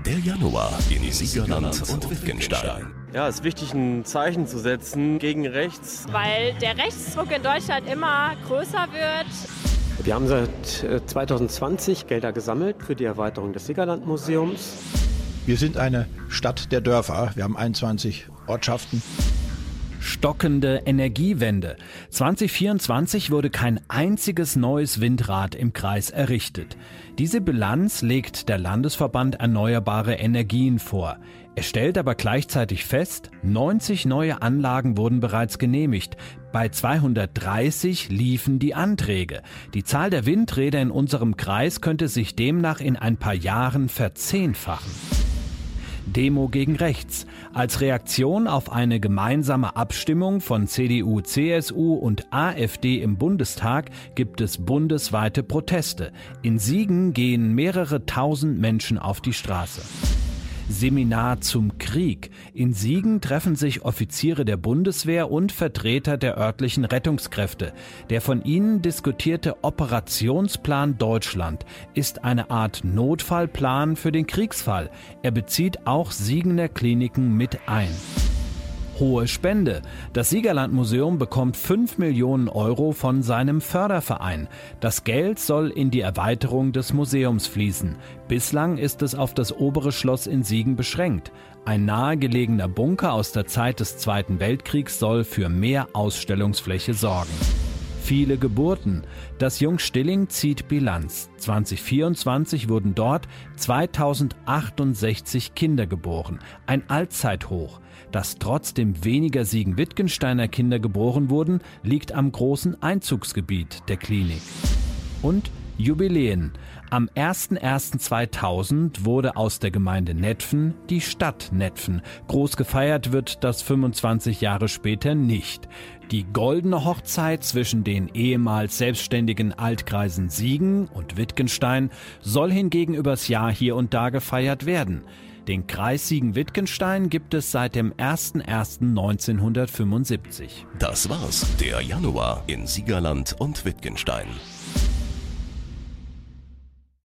Der Januar in Siegerland und Wittgenstein. Ja, es ist wichtig, ein Zeichen zu setzen gegen rechts. Weil der Rechtsdruck in Deutschland immer größer wird. Wir haben seit 2020 Gelder gesammelt für die Erweiterung des Siegerland-Museums. Wir sind eine Stadt der Dörfer. Wir haben 21 Ortschaften. Stockende Energiewende. 2024 wurde kein einziges neues Windrad im Kreis errichtet. Diese Bilanz legt der Landesverband Erneuerbare Energien vor. Er stellt aber gleichzeitig fest, 90 neue Anlagen wurden bereits genehmigt. Bei 230 liefen die Anträge. Die Zahl der Windräder in unserem Kreis könnte sich demnach in ein paar Jahren verzehnfachen. Demo gegen rechts. Als Reaktion auf eine gemeinsame Abstimmung von CDU, CSU und AfD im Bundestag gibt es bundesweite Proteste. In Siegen gehen mehrere tausend Menschen auf die Straße. Seminar zum Krieg. In Siegen treffen sich Offiziere der Bundeswehr und Vertreter der örtlichen Rettungskräfte. Der von ihnen diskutierte Operationsplan Deutschland ist eine Art Notfallplan für den Kriegsfall. Er bezieht auch Siegener Kliniken mit ein. Hohe Spende. Das Siegerland-Museum bekommt 5 Millionen Euro von seinem Förderverein. Das Geld soll in die Erweiterung des Museums fließen. Bislang ist es auf das obere Schloss in Siegen beschränkt. Ein nahegelegener Bunker aus der Zeit des Zweiten Weltkriegs soll für mehr Ausstellungsfläche sorgen. Viele Geburten. Das Jungstilling zieht Bilanz. 2024 wurden dort 2068 Kinder geboren. Ein Allzeithoch. Dass trotzdem weniger Siegen-Wittgensteiner Kinder geboren wurden, liegt am großen Einzugsgebiet der Klinik. Und Jubiläen. Am 01.01.2000 wurde aus der Gemeinde Netphen die Stadt Netphen. Groß gefeiert wird das 25 Jahre später nicht. Die goldene Hochzeit zwischen den ehemals selbstständigen Altkreisen Siegen und Wittgenstein soll hingegen übers Jahr hier und da gefeiert werden. Den Kreis Siegen-Wittgenstein gibt es seit dem 01.01.1975. Das war's, der Januar in Siegerland und Wittgenstein.